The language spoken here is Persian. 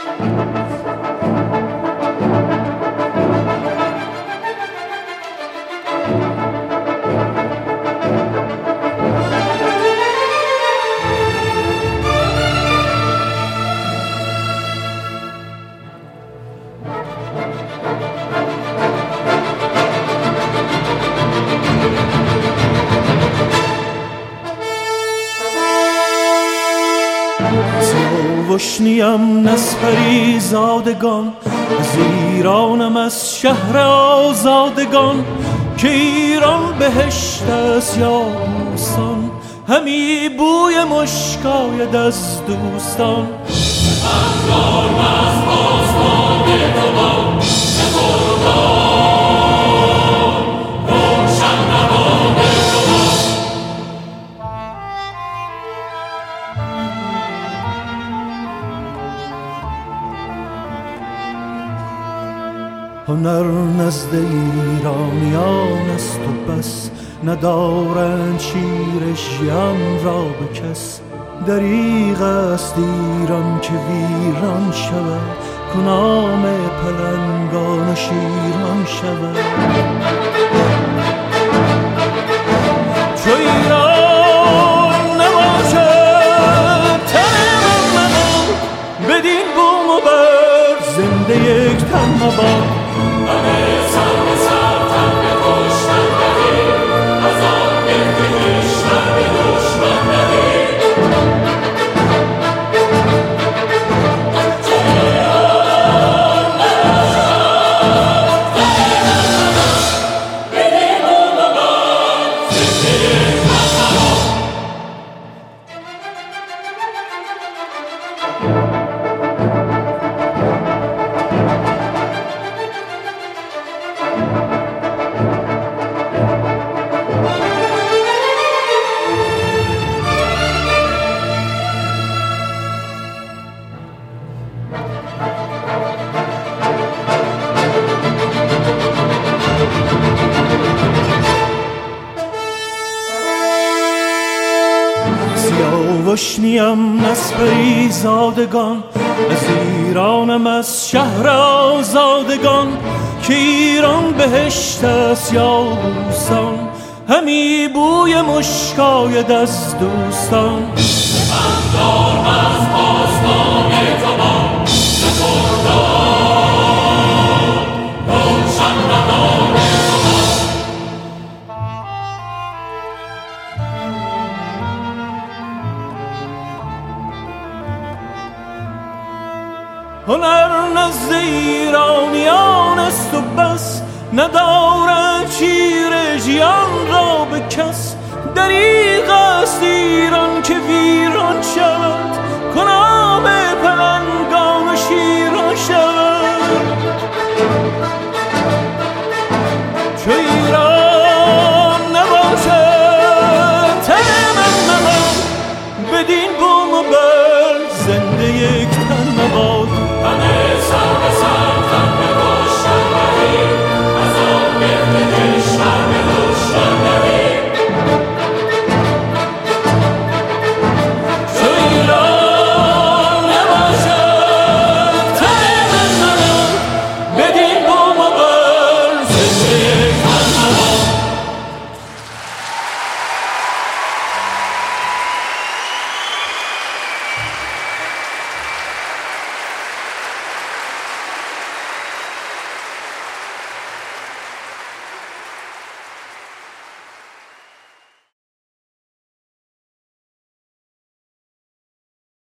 سیاوشنیم نسپری زادگان، از ایرانم از شهر آزادگان، که ایران بهشت است یا بوستان، همی بوی مشکاید از دوستان. هنر نزد ایرانیان است و بس، ندارند شیر ژیان را به کس. دریغ است ایران که ویران شود، کنام پلنگان و شیران شود. چو ایران نباشد تن من، بدین بوم و بر زنده یک تن مباد. همه سر به سر تن به کشتن دهید، از آن گرد کشور به دشمن دهید. چو ایران نباشد تن من، بدین بوم و بر زنده یک تن مباد. سیاوشنیم نسپری زادگان، از ایرانم از شهر آزادگان، که ایران بهشت است یا بوستان، همی بوی مشکاید از دوستان. بندار از پاسبان تمام سپردار، روشن ندار هنر نزد ایرانیان است و بس، ندارد شیر ژیان را به کس. دریغ است ایران که ویران شود، کنام پلنگان و شیران شود. چو ایران نباشد تن من، بدین بوم و بر زنده یک تن مباد.